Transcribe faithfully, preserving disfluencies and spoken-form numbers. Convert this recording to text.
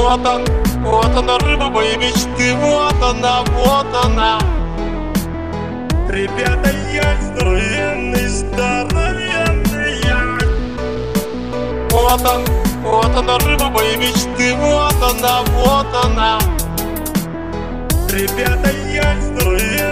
Вот он, вот она, рыба моей мечты. Вот она, вот она. Ребята, я здоровенный, здоровенный я. Вот он, вот она, рыба моей мечты. Вот она, вот она. Ребята, я здоровенный.